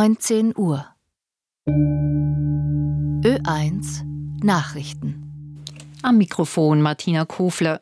19 Uhr. Ö1 Nachrichten. Am Mikrofon Martina Kofler.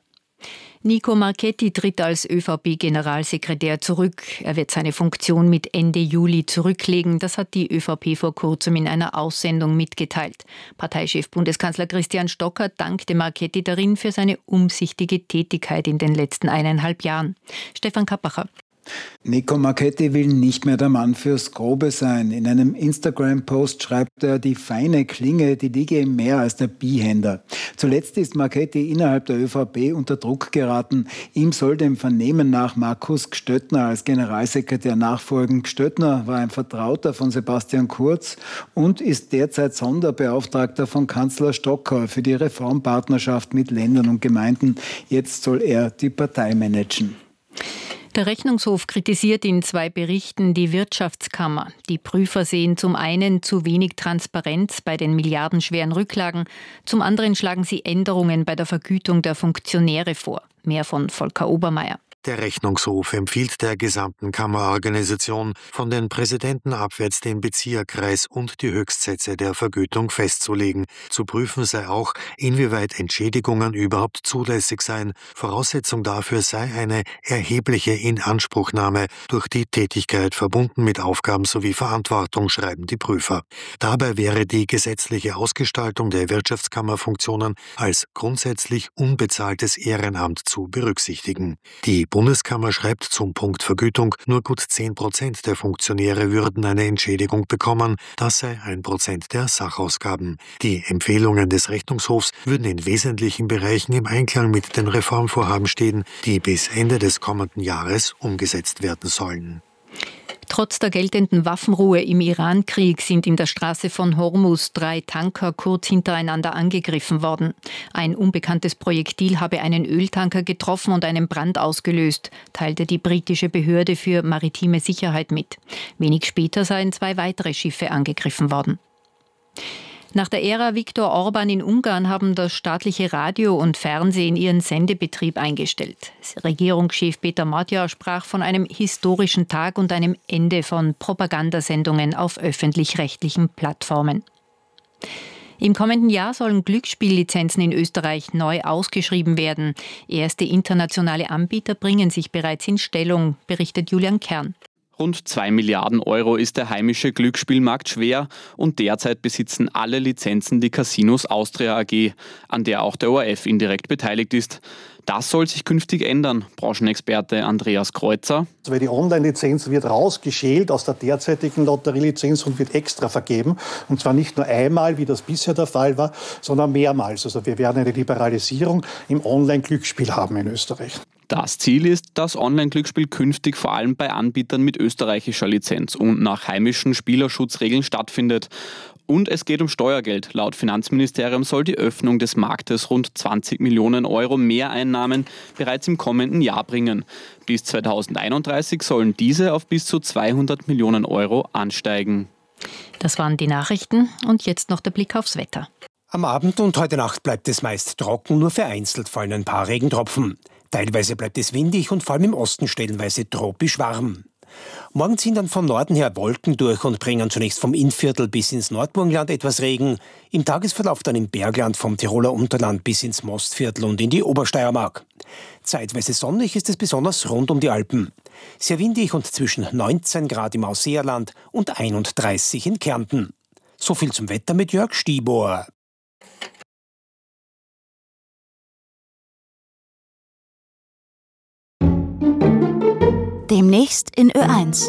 Nico Marchetti tritt als ÖVP-Generalsekretär zurück. Er wird seine Funktion mit Ende Juli zurücklegen. Das hat die ÖVP vor kurzem in einer Aussendung mitgeteilt. Parteichef Bundeskanzler Christian Stocker dankte Marchetti darin für seine umsichtige Tätigkeit in den letzten 1,5 Jahren. Stefan Kappacher. Nico Marchetti will nicht mehr der Mann fürs Grobe sein. In einem Instagram-Post schreibt er, die feine Klinge, die liege ihm mehr als der Bihänder. Zuletzt ist Marchetti innerhalb der ÖVP unter Druck geraten. Ihm soll dem Vernehmen nach Markus Gstöttner als Generalsekretär nachfolgen. Gstöttner war ein Vertrauter von Sebastian Kurz und ist derzeit Sonderbeauftragter von Kanzler Stocker für die Reformpartnerschaft mit Ländern und Gemeinden. Jetzt soll er die Partei managen. Der Rechnungshof kritisiert in 2 Berichten die Wirtschaftskammer. Die Prüfer sehen zum einen zu wenig Transparenz bei den milliardenschweren Rücklagen, zum anderen schlagen sie Änderungen bei der Vergütung der Funktionäre vor. Mehr von Volker Obermeier. Der Rechnungshof empfiehlt der gesamten Kammerorganisation, von den Präsidenten abwärts den Bezieherkreis und die Höchstsätze der Vergütung festzulegen. Zu prüfen sei auch, inwieweit Entschädigungen überhaupt zulässig seien. Voraussetzung dafür sei eine erhebliche Inanspruchnahme durch die Tätigkeit verbunden mit Aufgaben sowie Verantwortung, schreiben die Prüfer. Dabei wäre die gesetzliche Ausgestaltung der Wirtschaftskammerfunktionen als grundsätzlich unbezahltes Ehrenamt zu berücksichtigen. Die Bundeskammer schreibt zum Punkt Vergütung, nur gut 10% der Funktionäre würden eine Entschädigung bekommen. Das sei 1% der Sachausgaben. Die Empfehlungen des Rechnungshofs würden in wesentlichen Bereichen im Einklang mit den Reformvorhaben stehen, die bis Ende des kommenden Jahres umgesetzt werden sollen. Trotz der geltenden Waffenruhe im Iran-Krieg sind in der Straße von Hormuz 3 Tanker kurz hintereinander angegriffen worden. Ein unbekanntes Projektil habe einen Öltanker getroffen und einen Brand ausgelöst, teilte die britische Behörde für maritime Sicherheit mit. Wenig später seien 2 weitere Schiffe angegriffen worden. Nach der Ära Viktor Orban in Ungarn haben das staatliche Radio und Fernsehen ihren Sendebetrieb eingestellt. Regierungschef Peter Magyar sprach von einem historischen Tag und einem Ende von Propagandasendungen auf öffentlich-rechtlichen Plattformen. Im kommenden Jahr sollen Glücksspiellizenzen in Österreich neu ausgeschrieben werden. Erste internationale Anbieter bringen sich bereits in Stellung, berichtet Julian Kern. Rund 2 Milliarden Euro ist der heimische Glücksspielmarkt schwer und derzeit besitzen alle Lizenzen die Casinos Austria AG, an der auch der ORF indirekt beteiligt ist. Das soll sich künftig ändern, Branchenexperte Andreas Kreuzer. Weil die Online-Lizenz wird rausgeschält aus der derzeitigen Lotterielizenz und wird extra vergeben. Und zwar nicht nur einmal, wie das bisher der Fall war, sondern mehrmals. Also wir werden eine Liberalisierung im Online-Glücksspiel haben in Österreich. Das Ziel ist, dass Online-Glücksspiel künftig vor allem bei Anbietern mit österreichischer Lizenz und nach heimischen Spielerschutzregeln stattfindet. Und es geht um Steuergeld. Laut Finanzministerium soll die Öffnung des Marktes rund 20 Millionen Euro Mehreinnahmen bereits im kommenden Jahr bringen. Bis 2031 sollen diese auf bis zu 200 Millionen Euro ansteigen. Das waren die Nachrichten und jetzt noch der Blick aufs Wetter. Am Abend und heute Nacht bleibt es meist trocken, nur vereinzelt fallen ein paar Regentropfen. Teilweise bleibt es windig und vor allem im Osten stellenweise tropisch warm. Morgen ziehen dann vom Norden her Wolken durch und bringen zunächst vom Innviertel bis ins Nordburgenland etwas Regen. Im Tagesverlauf dann im Bergland vom Tiroler Unterland bis ins Mostviertel und in die Obersteiermark. Zeitweise sonnig ist es besonders rund um die Alpen. Sehr windig und zwischen 19 Grad im Ausseerland und 31 in Kärnten. So viel zum Wetter mit Jörg Stiebohr. Demnächst in Ö1.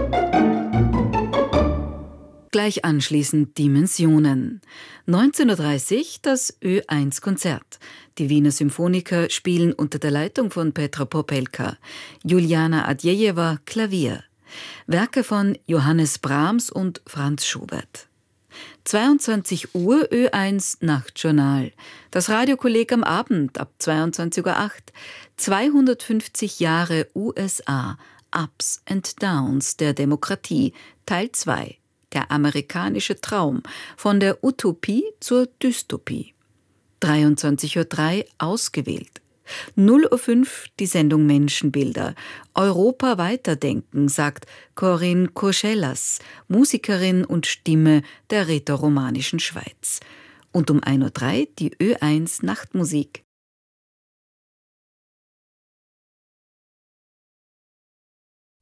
Gleich anschließend Dimensionen. 19.30 Uhr das Ö1-Konzert. Die Wiener Symphoniker spielen unter der Leitung von Petra Popelka. Juliana Adjejewa Klavier. Werke von Johannes Brahms und Franz Schubert. 22 Uhr Ö1 Nachtjournal. Das Radiokolleg am Abend ab 22.08 Uhr. 250 Jahre USA. Ups and Downs der Demokratie. Teil 2. Der amerikanische Traum. Von der Utopie zur Dystopie. 23.03 Uhr ausgewählt. 0:05 Uhr die Sendung Menschenbilder. Europa weiterdenken, sagt Corinne Courchelas, Musikerin und Stimme der rätoromanischen Schweiz. Und um 1:03 Uhr die Ö1 Nachtmusik.